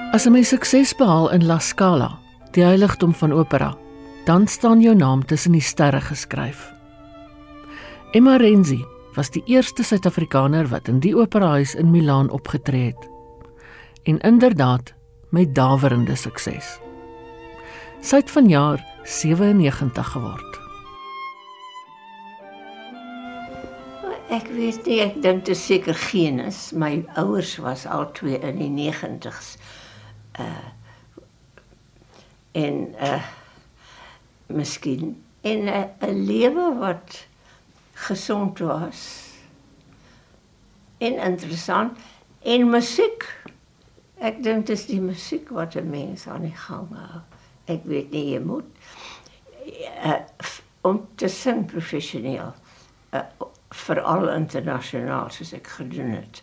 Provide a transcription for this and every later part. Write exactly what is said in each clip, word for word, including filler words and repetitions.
As 'n mens sukses behaal in La Scala, die heiligdom van opera, dan staan jou naam tussen die sterre geskryf. Emma Renzi was die eerste Suid-Afrikaner wat in die operahuis in Milaan opgetree het. En inderdaad, met daverende sukses. Sy het vanjaar sewennegentig geword. Ek weet nie, ek dink dit is seker genes. My ouers was al twee in die negentigs. Uh, en uh, miskien en 'n uh, lewe wat gesond was en interessant en musiek. Ek dink dit is die musiek wat 'n mens aan die gang hou. Ek weet nie, jy moet uh, om te sing professioneel, uh, veral internasionaal soos ek gedoen het,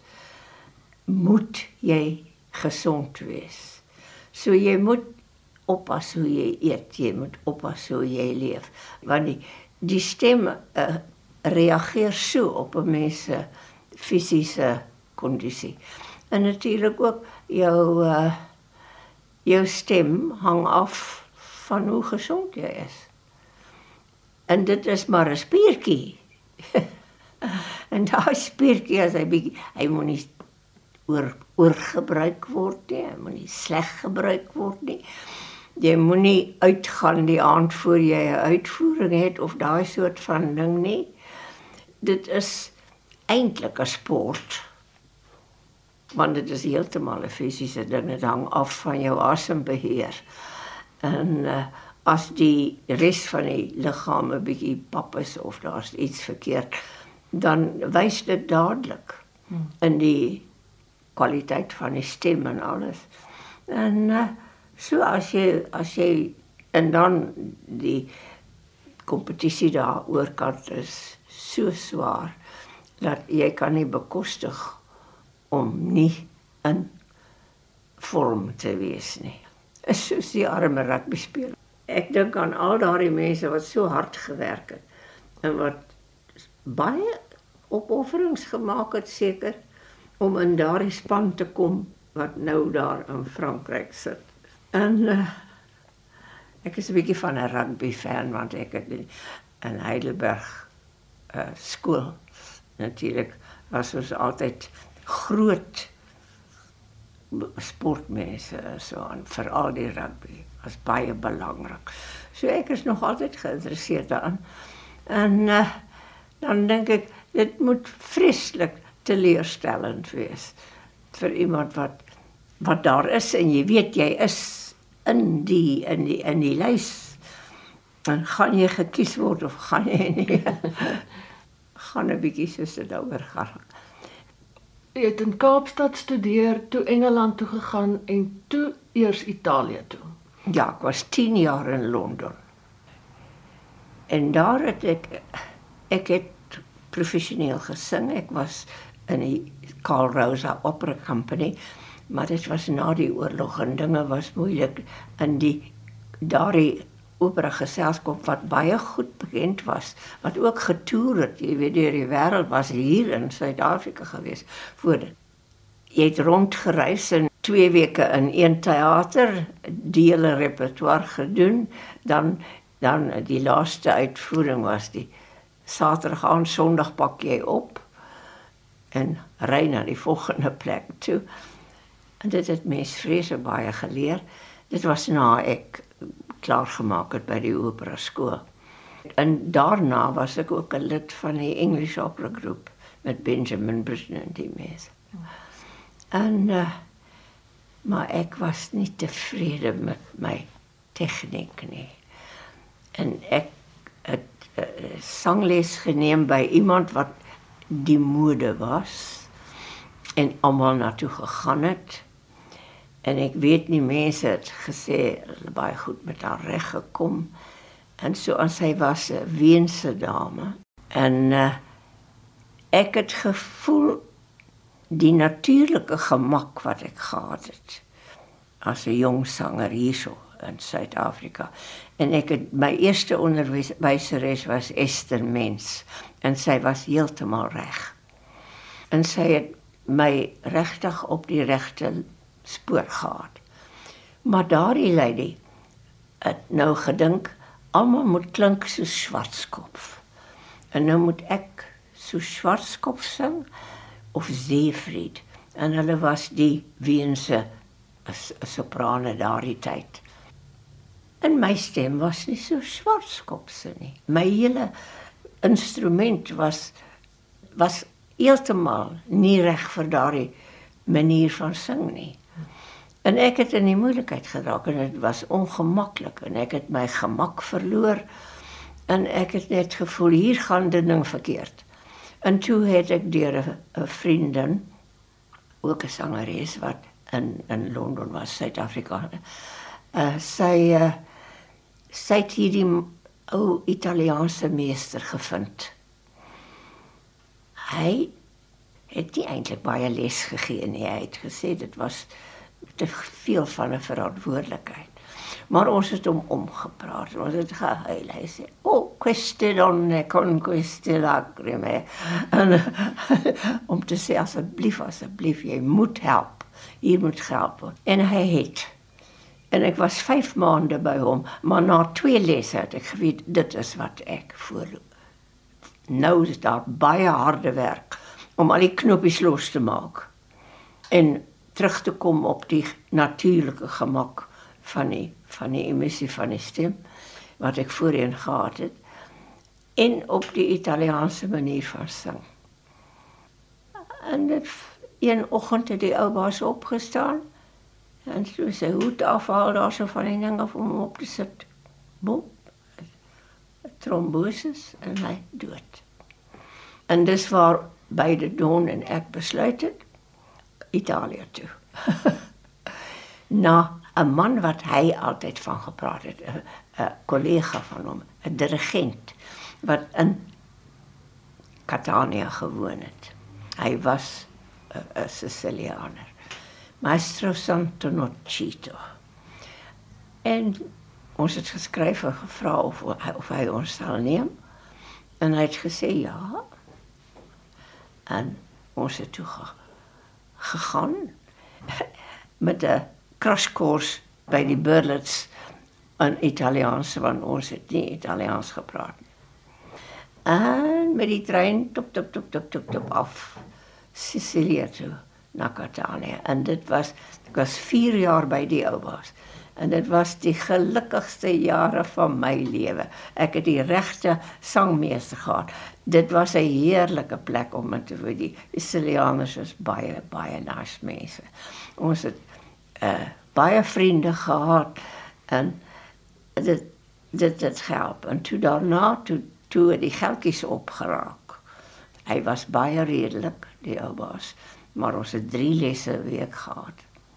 moet jy gesond wees. So jy moet oppas hoe jy eet, jy moet oppas hoe jy leef, want die, die stem uh, reageer so op 'n mens se fisiese kondisie. En natuurlik ook jou uh, jou stem hang af van hoe gesond jy is. En dit is maar 'n spiertjie. En daai spiertjie as hy bietjie, hy moet nie oor oorgebruik word nie, hy moet nie sleg gebruik word nie. Jy moet nie uitgaan die aand voor jy 'n uitvoering het of daai soort van ding nie. Dit is eintlik 'n sport. Want dit is heeltemal 'n fisiese ding, dit hang af van jou asembeheer. En uh, as die res van die liggaam 'n bietjie pap is of daar's iets verkeerd, dan wys dit dadelik hmm. in die kwaliteit van die stem en alles. En uh, so as jy as jy en dan die kompetisie daar oorkant is so swaar dat jy kan nie bekostig om nie in vorm te wees nie. Is soos die arme rugby speel. Ek dink aan al daardie mense wat so hard gewerk het en wat baie opofferings gemaak het seker om in daardie span te kom wat nou daar in Frankryk sit. En uh, ek is 'n bietjie van 'n rugby fan want ek het in, in Heidelberg uh, skool natuurlik was ons altyd groot sportmense so aan veral die rugby was baie belangrik. So ek is nog altyd geïnteresseerd daarin. En uh, dan dink ek dit moet vreeslik teleurstellend wees vir iemand wat wat daar is en jy weet jy is in die in die in die lys. En gaan jy gekies word of gaan jy nie? gaan 'n bietjie soos dit daaroor gaan. Jy het in Kaapstad studeer, toe Engeland toe gegaan en toe eers Italië toe. Ja, ek was tien jaar in Londen. En daar het ek ek het professioneel gesing. Ek was in die Carl Rosa Opera Company, maar dit was na die oorlog en dinge was moeilik in die daardie opera geselskap wat baie goed bekend was, wat ook getoer het, jy weet deur die wêreld, was hier in Suid-Afrika gewees voor dit. Jy het rondgereis en twee weke in een teater, die hele repertoire gedoen, dan dan die laaste uitvoering was die Saterdag aan, Sondag pak jy op en ry na die volgende plek toe. En dit het mens vreeslik baie geleer. Dit was na ek klaar gemaak het by die opera skool. En daarna was ek ook 'n lid van die English Opera Group met Benjamin Britten en die mense. En uh, maar ek was nie tevrede met my tegniek nie. En ek het uh, sangles geneem by iemand wat die mode was en almal na toe gegaan het. En ek weet nie, mense het gesê, hulle baie goed met haar reg gekom. En so aan sy was 'n Weense dame. En uh, ek het gevoel die natuurlike gemak wat ek gehad het as 'n jong sanger hierso in Suid-Afrika. En ek het, my eerste onderwyseres was Esther Mens. En sy was heeltemal reg. En sy het my regtig op die regte spoor gehad. Maar daardie lady het nou gedink, almal moet klink so Schwarzkopf. En nou moet ek so Schwarzkopf sing, of Zeefried. En hulle was die Weense soprane daardie tyd. En my stem was nie so Schwarzkopfse nie. My hele instrument was, was heeltemal nie reg vir daardie manier van sing nie. En ek het in die moeilikheid geraak en dit was ongemaklik en ek het my gemak verloor en ek het net gevoel, hier gaan die ding verkeerd. En toe het ek deur 'n vriendin, ook 'n sangeres wat in, in Londen was, Suid-Afrikaner, uh, sy, uh, sy het hierdie ou Italiaanse meester gevind. Hy het nie eintlik baie les gegee nie, hy het gesê dit was te veel van 'n verantwoordelikheid. Maar ons het hom omgepraat, ons het gehuil, hy sê, oh, queste donne con queste lacrime. En om te sê, asseblief, asseblief, jy moet help, hier moet gehelp word. En hy het. En ek was vyf maande by hom, maar na twee lesse het ek geweet, dit is wat ek voor. Nou is daar baie harde werk, om al die knoppies los te maak. En terug te kom op die natuurlike gemak van die, van die emissie van die stem, wat ek voorheen gehad het, en op die Italiaanse manier van sing. En dit, een oggend het die ou baas opgestaan, en toe sy hoed afhaal daar so van die ding af om hom op te sit. Boem, tromboses, en hy dood. En dis waar beide Don en ek besluit het, Italië toe. Na 'n man wat hy altyd van gepraat het, 'n kollega van hom, 'n dirigent, wat in Catania gewoon het. Hy was 'n Sicilianer. Maestro Santonocito. En ons het geskryf en gevra of, of hy ons sal neem. En hy het gesê ja. En ons het toe gegaan met 'n crashkoers by die Berlitz in Italiaans, want ons het nie Italiaans gepraat nie. En met die trein top top top top top top af Sicilië toe na Catania. En dit was, ek was vier jaar by die ou baas. En dit was die gelukkigste jare van my lewe. Ek het die regte sangmeester gehad. Dit was 'n heerlike plek om in te woon. Die Sicilianers is baie, baie nice mense. Ons het uh, baie vriende gehad en dit, dit het gehelp. En toe daarna, toe, toe het die geldjies opgeraak. Hy was baie redelik, die ou baas. Maar ons het drie lesse 'n week gehad.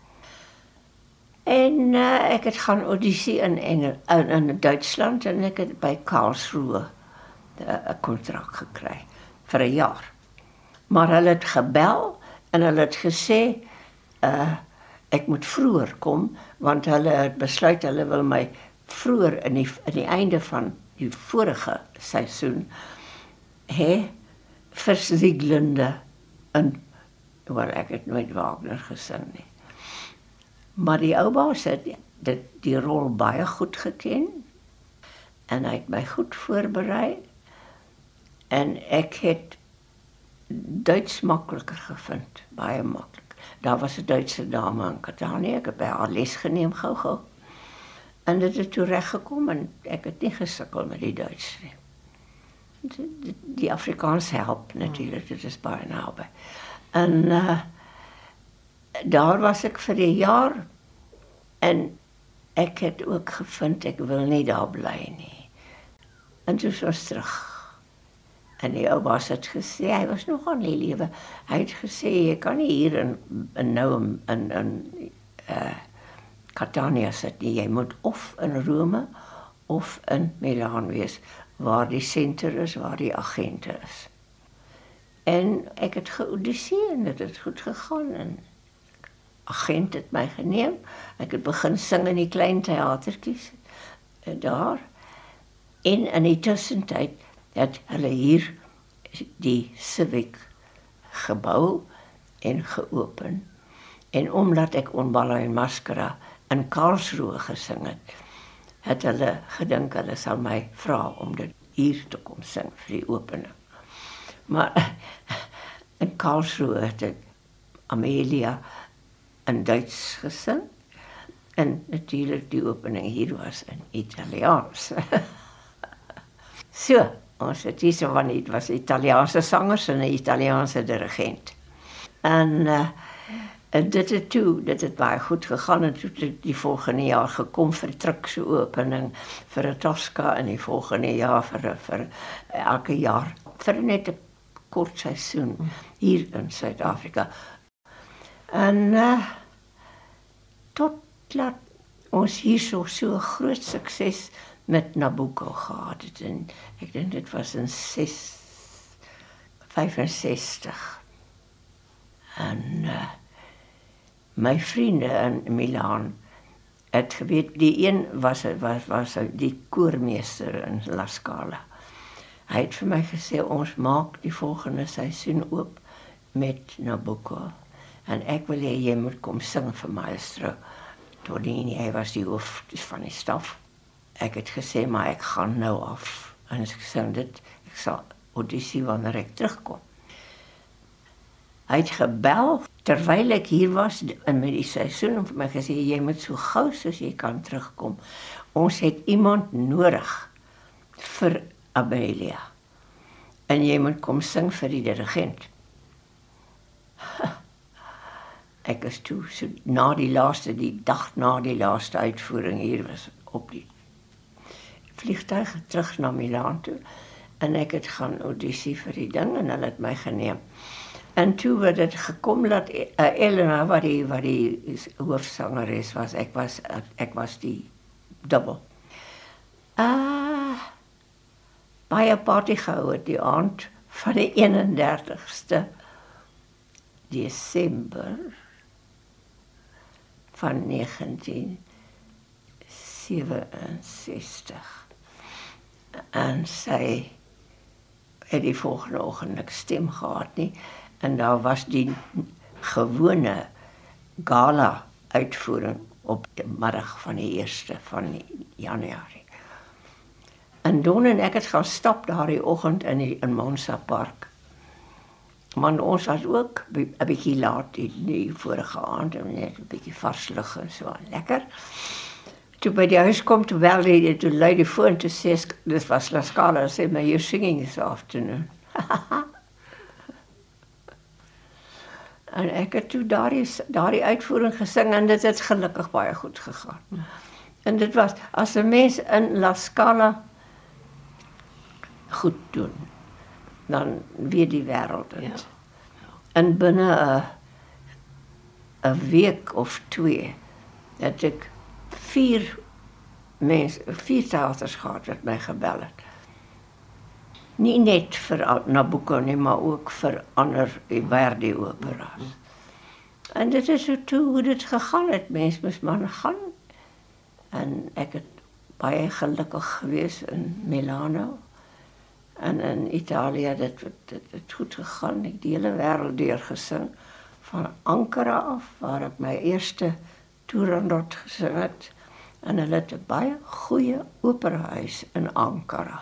En uh, ek het gaan audisie in Engel, in, in Duitsland en ek het by Karlsruhe 'n kontrak gekry vir 'n jaar. Maar hulle het gebel en hulle het gesê uh, ek moet vroeër kom want hulle het besluit hulle wil my vroeër in die in die einde van die vorige seisoen hê versieglende in waar ek het nooit Wagner gesing nie. Maar die ou baas het die, die rol baie goed geken en hy het my goed voorberei en ek het Duits makliker gevind, baie maklik. Daar was 'n Duitse dame in Catania, ek het by haar les geneem gou-gou. En dit het toe reg gekom en ek het nie gesukkel met die Duits nie. Die, die, die Afrikaans help natuurlik, dit is baie naby. En uh, daar was ek vir 'n jaar en ek het ook gevind ek wil nie daar bly nie. En toe was ons terug. En die ou baas het gesê, hy was nog aan die lewe. Hy het gesê jy kan nie hier in, in nou in in uh, Catania sit nie. Jy moet of in Rome of in Milaan wees waar die senter is, waar die agente is. En ek het geaudiseer en dit het goed gegaan en agent het my geneem. Ek het begin sing in die klein teatertjies daar. En in die tussentyd het hulle hier die Civic gebou en geopen. En omdat ek Umballa en Mascara in Karlsruhe gesing het, het hulle gedink hulle sal my vra om dit hier te kom sing vir die opening. Maar in Karlsruhe het ek Amelia in Duits gesing en natuurlijk die opening hier was in Italiaans. So, ons het hier so van het was Italiaanse sangers en 'n Italiaanse dirigent. En uh, En dit het toe, dit het baie goed gegaan en toe het ek die volgende jaar gekom vir Trukse opening, vir 'n Tosca en die volgende jaar vir, vir elke jaar, vir net 'n kort seisoen hier in Suid-Afrika. En uh, tot laat ons hier so so 'n groot sukses met Nabucco gehad het. En ek dink dit was in vyfensestig. En uh, my vriende in Milaan het geweet, die een was was was die koormeester in La Scala. Hy het vir my gesê ons maak die volgende seisoen oop met Nabucco en ek wil hê jy moet kom sing vir Maestro Tornini. Hy was die hoof van die staf. Ek het gesê maar ek gaan nou af en ek sing dit, ek sal audisie wanneer ek terugkom. Hy het gebel terwyl ek hier was en met die seisoen en vir my gesê jy moet so gou soos jy kan terugkom. Ons het iemand nodig vir Amelia. En jy moet kom sing vir die dirigent. Ek is toe so na die laaste die dag na die laaste uitvoering hier was op die vliegtuig terug na Milaan toe en ek het gaan audisie vir die ding en hulle het my geneem. En toe het dit gekom dat uh, Elena, wat die, wat die hoofsangeres was, ek was, uh, ek was die dubbel. Uh, baie party gehou het die aand van die eenendertigste Desember van negentien sewenses. En sy het die volgende oggend niks stem gehad nie. En daar was die gewone gala uitvoering op die middag van die eerste van Januarie. En Don en ek het gaan stap daardie oggend in die in Monza Park. Maar ons was ook 'n bietjie laat die, die vorige aand en net 'n bietjie vars lug en so lekker. Toe by die huis kom, toe bel die, toe lui die foon toe sê, dit was La Scala, sê my, you're singing this afternoon. En ek het toe daardie daardie uitvoering gesing en dit het gelukkig baie goed gegaan. En dit was, as 'n mens in La Scala goed doen, dan weet die wêreld dit. Ja. En binne 'n 'n week of twee het ek vier mense, vier teaters gehad wat my gebel het. Nie net vir Nabucco nie, maar ook vir ander Verdi operas. En dit is so toe hoe dit gegaan het, mens moes maar gaan. En ek het baie gelukkig gewees in Milano. En in Italië, dit het dit goed gegaan. Ek die hele wêreld deur gesing. Van Ankara af, waar ek my eerste Turandot gesing het. En hulle het 'n baie goeie operahuis in Ankara.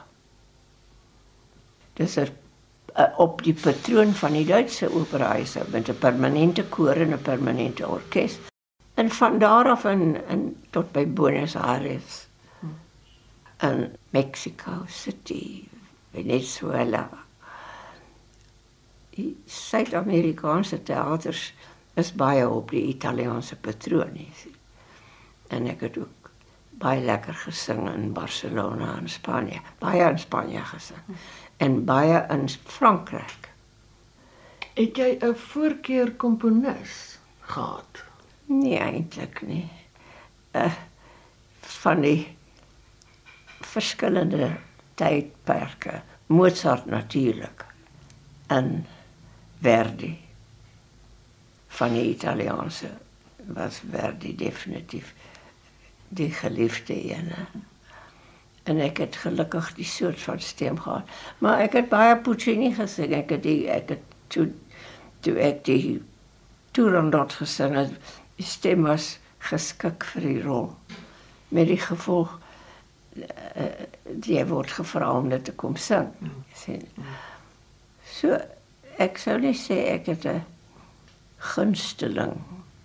Dis er, uh, op die patroon van die Duitse operahuise met 'n permanente koor en 'n permanente orkes. En van daar af in, in tot by Buenos Aires. Hmm. En Mexico City, Venezuela. Die Suid-Amerikaanse teaters is baie op die Italiaanse patroon. En ek het ook baie lekker gesing in Barcelona in Spanje. Baie in Spanje gesing. En baie in Frankryk. Het jy 'n voorkeur komponis gehad? Nee, eintlik nie. Uh, van die verskillende tydperke. Mozart natuurlik. En Verdi. Van die Italiaanse was Verdi definitief die geliefde ene. En ek het gelukkig die soort van stem gehad. Maar ek het baie Puccini gesing. Ek het die, ek het toe, toe ek die Turandot gesing het, die stem was geskik vir die rol. Met die gevolg uh, jy word gevra om dit te kom sing. Mm. So ek sou nie sê ek het 'n gunsteling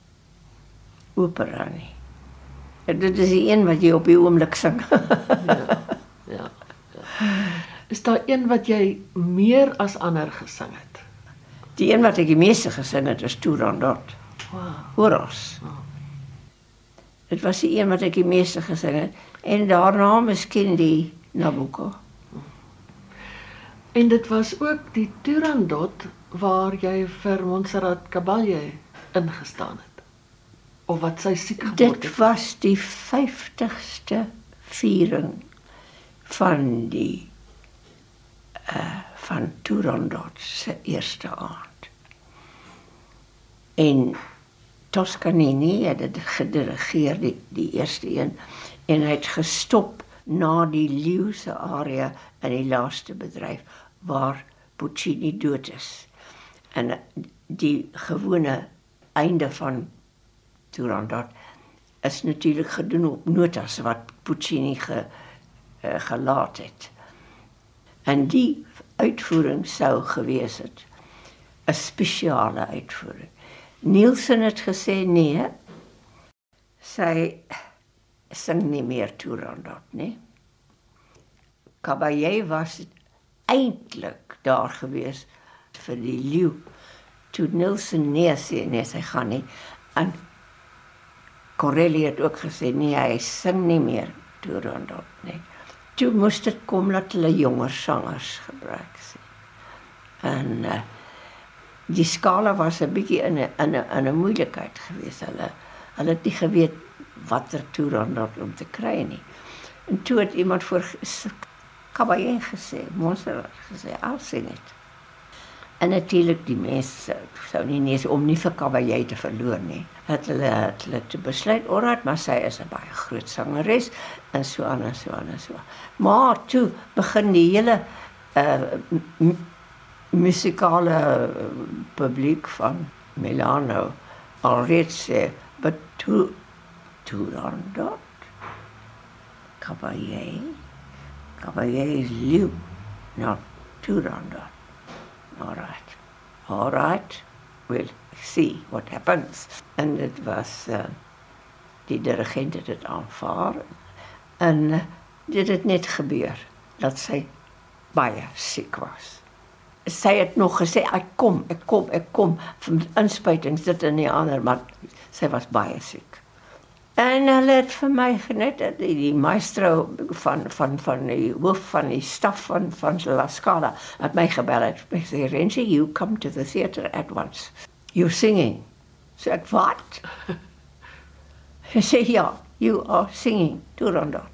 opera nie. En dit is die een wat jy op die oomblik sing. ja, ja, ja. Is daar een wat jy meer as ander gesing het? Die een wat ek die meeste gesing het is Turandot. Wow. Oros. Wow. Dit was die een wat ek die meeste gesing het. En daarna miskien die Nabucco. En dit was ook die Turandot waar jy vir Montserrat Caballé ingestaan het. Of wat sy siek geword het. Dit was die vyftigste viering van die uh, van Turandot se eerste aand. En Toscanini het dit gedirigeer, die, die eerste een, en hy het gestop na die leeu se aria in die laaste bedryf, waar Puccini dood is. En die gewone einde van Turandot is natuurlik gedoen op notas wat Puccini ge, uh, gelaat het. En die uitvoering sou gewees het 'n spesiale uitvoering. Nielsen het gesê nee, sy sing nie meer Turandot nie. Caballé was eintlik daar gewees vir die leeu. Toe Nielsen nee sê, nee, sy gaan nie. En Corelli het ook gesê, nee, hy sing nie meer Turandot nie. Toe moes dit kom dat hulle jonger sangers gebruik sê. En uh, die skala was 'n bietjie in 'n in 'n in 'n moeilikheid geweest. Hulle hulle het nie geweet watter Turandot om te kry nie. En toe het iemand voor Caballé gesê, Montserrat gesê, "I'll sing it." En natuurlik die mense sou nie eens om nie vir Caballé te verloor nie. Het hulle het hulle te besluit, alright, maar sy is 'n baie groot sangeres en so aan en so aan en so. Maar toe begin die hele uh, musikale publiek van Milano alreeds sê, but to Turandot, Caballé, Caballé is leeu, not Turandot. All right, all right, we'll see what happens. En dit was, uh, die dirigent het dit aanvaar, en uh, dit het net gebeur, dat sy baie siek was. Sy het nog gesê, ek kom, ek kom, ek kom, van inspuitings, dit en die ander, maar sy was baie siek. En hulle het vir my net, die, die maestro van, van, van die hoof van die staf van, van La Scala, het my gebel het. Ek sê, Renzi, you come to the theater at once. You're singing. So ek, wat? Hy sê, ja, you are singing Turandot.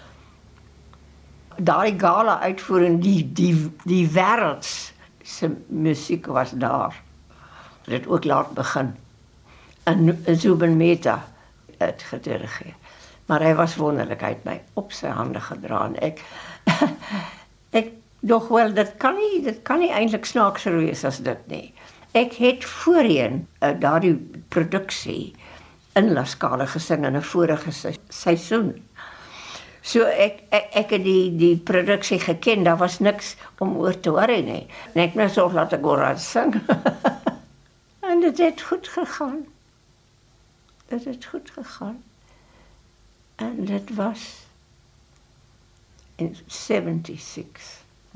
Daardie gala uitvoering, die, die, die wêrelds se musiek was daar. Het het ook laat begin. En Zubin Mehta het gedirigeer. Maar hy was wonderlik, hy het my op sy hande gedra en ek ek nog wel, dit kan nie, dit kan nie eintlik snaakser wees as dit nie. Ek het voorheen uh, daardie produksie in La Scala gesing in 'n vorige se seisoen. So ek ek ek het die die produksie geken, daar was niks om oor te hoor nie. En ek net sorg dat ek oor sing. En dit het goed gegaan. Dit het goed gegaan. En dit was in seventy-six.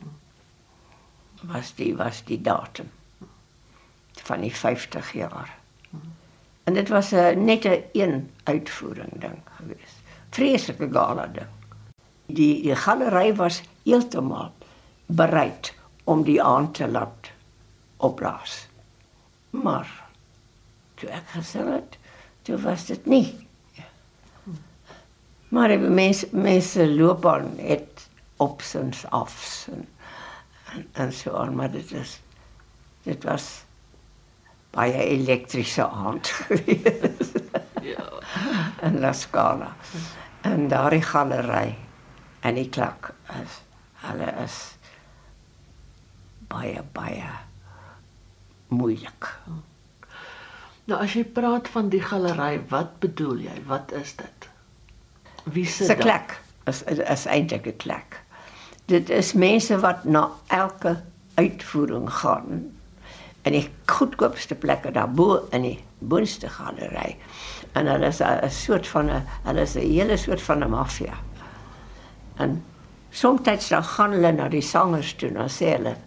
Was die was die datum van die vyftig jaar. En dit was 'n net 'n een uitvoering ding geweest. Vreeslike gala ding. Die die galery was heeltemal bereid om die aand te laat opblaas. Maar toe ek gesing het, toe was dit nie. Maar die mense mense loopbaan het opsins afs en, en, en so aan, maar dit is dit was baie elektrische aand geweest. Ja. In La Scala. En daardie galery en die klak is, hulle is baie, baie moeilik. Nou as jy praat van die galery, wat bedoel jy? Wat is dit? Wie sit Dis 'n daar? klek, is is eintlik 'n klek. Dit is mense wat na elke uitvoering gaan. En die goedkoopste plekke daarbo in die boonste galery. En hulle is 'n soort van 'n hulle is 'n hele soort van 'n maffia. En soms dan gaan hulle na die sangers toe en sê hulle,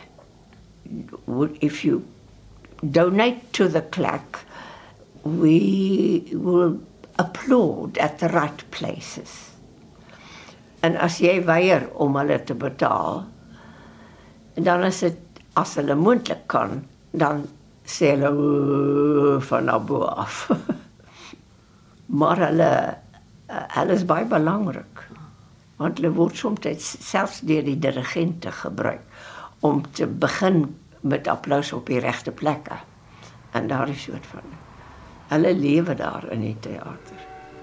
if you donate to the clack, we will applaud at the right places. En as jy weier om hulle te betaal, dan is dit, as hulle moontlik kan, dan sê hulle van abo af. Maar hulle, hulle is baie belangrik, want hulle word soms selfs deur die dirigente gebruik, om te begin met applaus op die regte plekke. En daar is soort van, hulle lewe daar in die teater.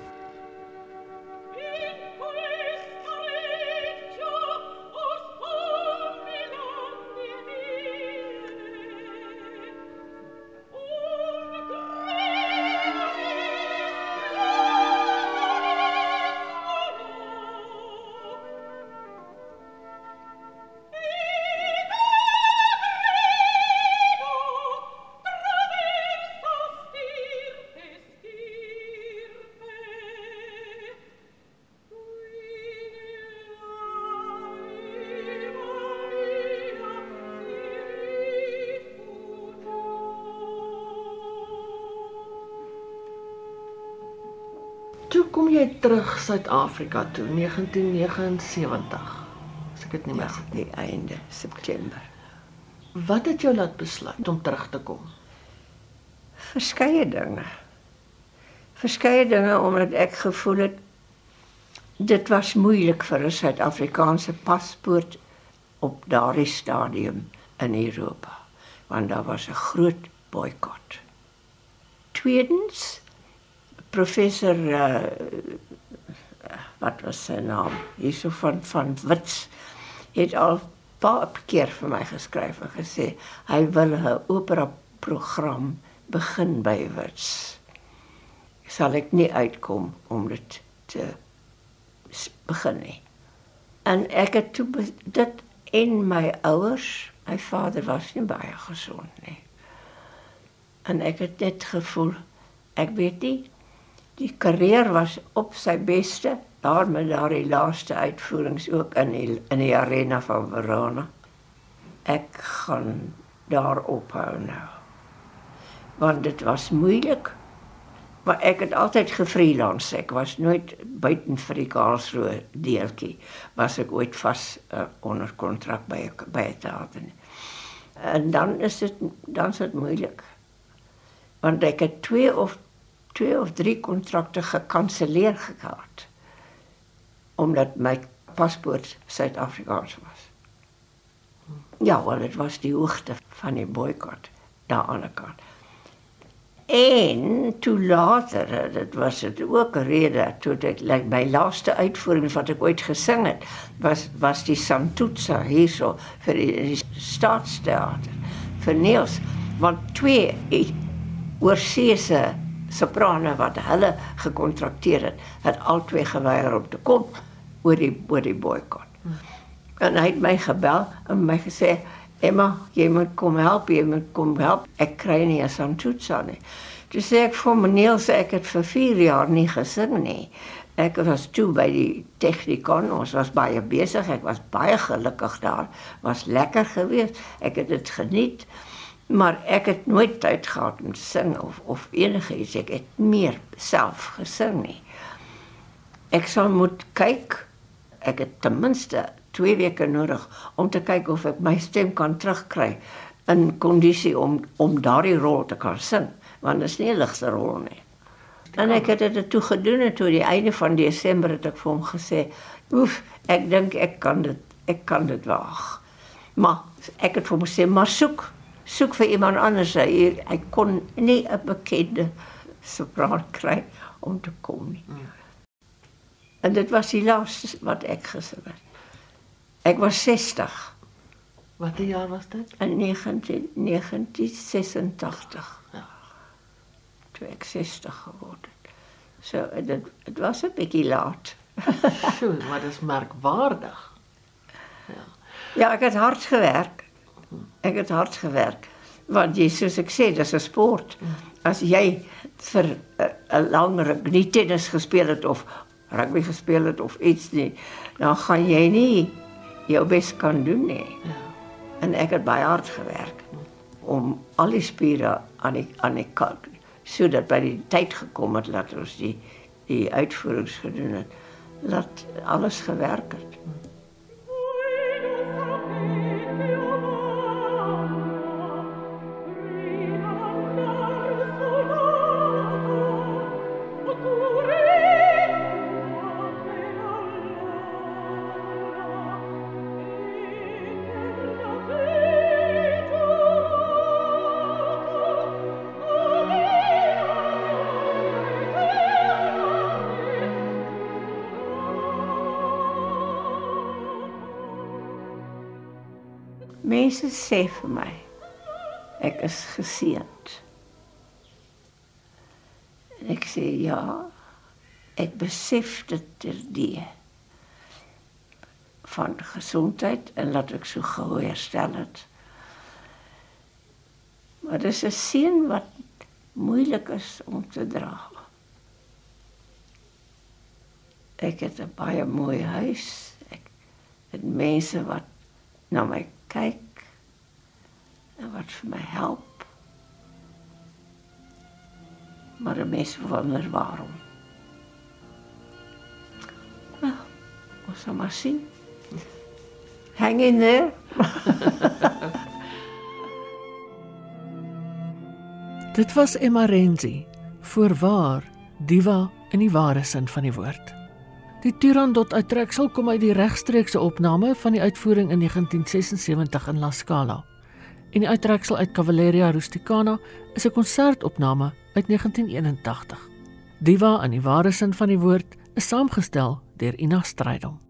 Toe kom jy terug Suid-Afrika toe, negentien negenensewentig, as ek dit nie Ja, mis het. die einde September. Wat het jou laat besluit om terug te kom? Verskeie dinge. Verskeie dinge omdat ek gevoel het, dit was moeilik vir 'n Suid-Afrikaanse paspoort op daardie stadium in Europa, want daar was 'n groot boikot. Tweedens, professor, uh, wat was sy naam, hierso van, van Wits, het al paar keer vir my geskryf en gesê, hy wil 'n opera-program begin by Wits. Sal ek nie uitkom om dit te begin nie. En ek het toe dit en my ouers, my vader was nie baie gesond nie. En ek het net gevoel, ek weet nie, die carrière was op sy beste, daar met daardie laaste uitvoerings ook in die, in die arena van Verona. Ek gaan daar ophou nou. Want dit was moeilik, maar ek het altyd gefreelance, ek was nooit buiten vir die Karlsruhe deeltjie, was ek ooit vas uh, onder kontrak by, by 'n teater. En dan is dit, dan is dit moeilik. Want ek het twee of twee of drie kontrakte gekanselleer gehad, omdat my paspoort Suid-Afrikaans was. Ja, wel, het was die hoogte van die boikot, daar aan die kant. En toe later, dit was het ook 'n rede, toe ek, like, my laaste uitvoering wat ek ooit gesing het, was, was die Santuzza hierso, vir die, die Staatsteater, vir Niels, want twee oorseese soprane wat hulle gekontrakteer het, het albei geweier om te kom oor die, oor die boikot. Hmm. En hy het my gebel en my gesê, Emma, jy moet kom help, jy moet kom help, ek kry nie 'n Santuzza nie. Toe sê ek vir meneer, sê ek het vir vier jaar nie gesing nie. Ek was toe by die Technikon, ons was baie besig, ek was baie gelukkig daar, was lekker geweest, ek het dit geniet, maar ek het nooit tyd gehad om te sing of, of enigiets, ek het meer self gesing nie. Ek sal moet kyk, ek het ten minste twee weke nodig om te kyk of ek my stem kan terugkry in kondisie om, om daardie rol te kan sing, want dit is nie 'n ligte rol nie. En ek het dit toe gedoen en toe die einde van Desember het ek vir hom gesê, oef, ek dink ek kan dit, ek kan dit waag. Maar ek het vir hom gesê, maar soek, soek vir iemand anders. Hy, hy kon nie 'n bekende sopraan kry om te kom nie. Mm. En dit was die laaste wat ek gesing het. Ek was zestig. Wat 'n jaar was dit? In negentien sesentachtig. Ja. toe ek sestig geword het. So dit dit was 'n bietjie laat. Sjoe, maar dis merkwaardig. Ja, ek het hard gewerk. Ek het hard gewerk. Want jy, soos ek sê, dis 'n sport. As jy vir 'n lang ruk nie tennis gespeel het of rugby gespeel het of iets nie, dan gaan jy nie jou bes kan doen nie. Ja. En ek het baie hard gewerk om al die spiere aan die aan die kant, sodat by die tyd gekom het dat ons die die uitvoerings gedoen het, dat alles gewerk het. Mense sê vir my, ek is geseënd. En ek sê ja, ek besef dit terdee van gesondheid en dat ek so gou herstel het. Maar dit is 'n seën wat moeilik is om te dra. Ek het 'n baie mooi huis, ek het mense wat na my kyk en wat vir my help. Maar die mense wonder waarom. Nou, ons sal maar sien. Hang in there. Dit was Emma Renzi, voorwaar diva in die ware sin van die woord. Die Turandot uittreksel kom uit die regstreekse opname van die uitvoering in negentien sesensewentig in La Scala. En die uittreksel uit Cavalleria Rusticana is 'n konsertopname uit negentien eenentagtig. Diva in die ware sin van die woord is saamgestel deur Ina Strydom.